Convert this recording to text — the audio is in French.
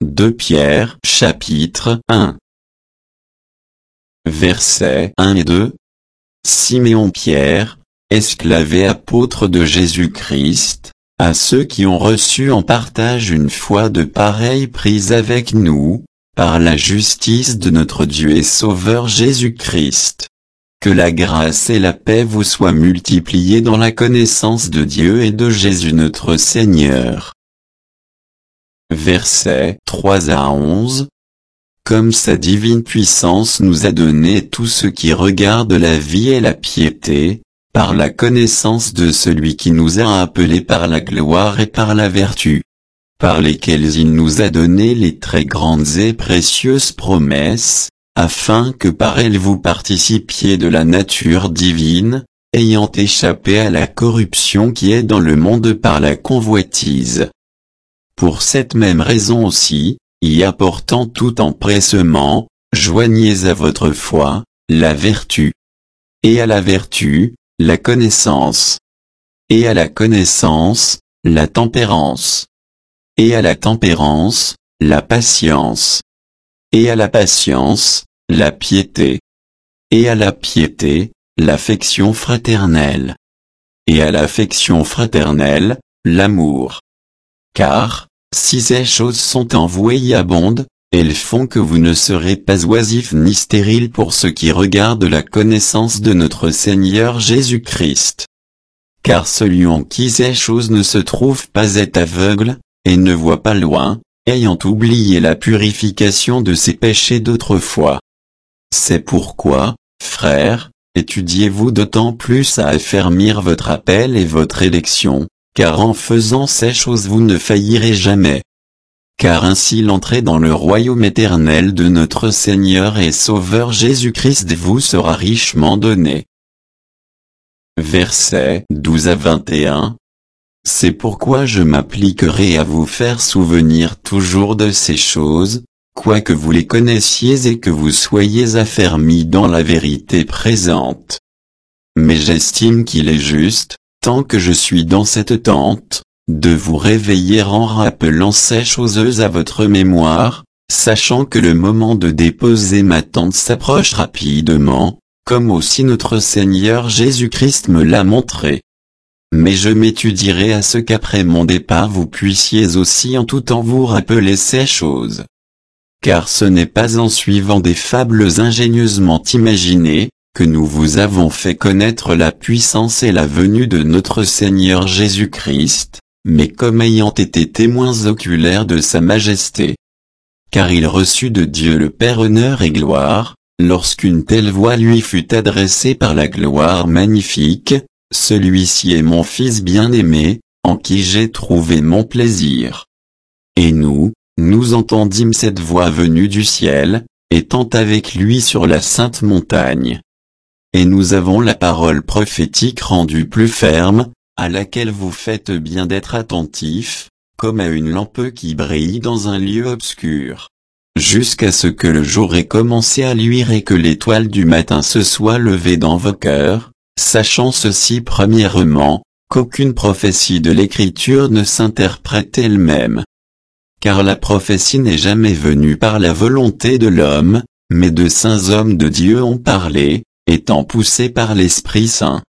2 Pierre chapitre 1 Versets 1 et 2. Siméon Pierre, esclave et apôtre de Jésus-Christ, à ceux qui ont reçu en partage une foi de pareille prise avec nous, par la justice de notre Dieu et Sauveur Jésus-Christ. Que la grâce et la paix vous soient multipliées dans la connaissance de Dieu et de Jésus notre Seigneur. Versets 3 à 11. Comme sa divine puissance nous a donné tout ce qui regarde la vie et la piété, par la connaissance de celui qui nous a appelés par la gloire et par la vertu, par lesquels il nous a donné les très grandes et précieuses promesses, afin que par elles vous participiez de la nature divine, ayant échappé à la corruption qui est dans le monde par la convoitise. Pour cette même raison aussi, y apportant tout empressement, joignez à votre foi, la vertu. Et à la vertu, la connaissance. Et à la connaissance, la tempérance. Et à la tempérance, la patience. Et à la patience, la piété. Et à la piété, l'affection fraternelle. Et à l'affection fraternelle, l'amour. Car, si ces choses sont envouées et abondent, elles font que vous ne serez pas oisifs ni stériles pour ce qui regarde la connaissance de notre Seigneur Jésus-Christ. Car celui en qui ces choses ne se trouvent pas est aveugle, et ne voit pas loin, ayant oublié la purification de ses péchés d'autrefois. C'est pourquoi, frères, étudiez-vous d'autant plus à affermir votre appel et votre élection, car en faisant ces choses vous ne faillirez jamais. Car ainsi l'entrée dans le royaume éternel de notre Seigneur et Sauveur Jésus-Christ vous sera richement donnée. Versets 12 à 21. C'est pourquoi je m'appliquerai à vous faire souvenir toujours de ces choses, quoique vous les connaissiez et que vous soyez affermis dans la vérité présente. Mais j'estime qu'il est juste, tant que je suis dans cette tente, de vous réveiller en rappelant ces choses à votre mémoire, sachant que le moment de déposer ma tente s'approche rapidement, comme aussi notre Seigneur Jésus-Christ me l'a montré. Mais je m'étudierai à ce qu'après mon départ vous puissiez aussi en tout temps vous rappeler ces choses. Car ce n'est pas en suivant des fables ingénieusement imaginées, que nous vous avons fait connaître la puissance et la venue de notre Seigneur Jésus-Christ, mais comme ayant été témoins oculaires de sa majesté. Car il reçut de Dieu le Père honneur et gloire, lorsqu'une telle voix lui fut adressée par la gloire magnifique, celui-ci est mon Fils bien-aimé, en qui j'ai trouvé mon plaisir. Et nous entendîmes cette voix venue du ciel, étant avec lui sur la sainte montagne. Et nous avons la parole prophétique rendue plus ferme, à laquelle vous faites bien d'être attentifs, comme à une lampe qui brille dans un lieu obscur, jusqu'à ce que le jour ait commencé à luire et que l'étoile du matin se soit levée dans vos cœurs, sachant ceci premièrement, qu'aucune prophétie de l'Écriture ne s'interprète elle-même. Car la prophétie n'est jamais venue par la volonté de l'homme, mais de saints hommes de Dieu ont parlé, étant poussés par l'Esprit Saint.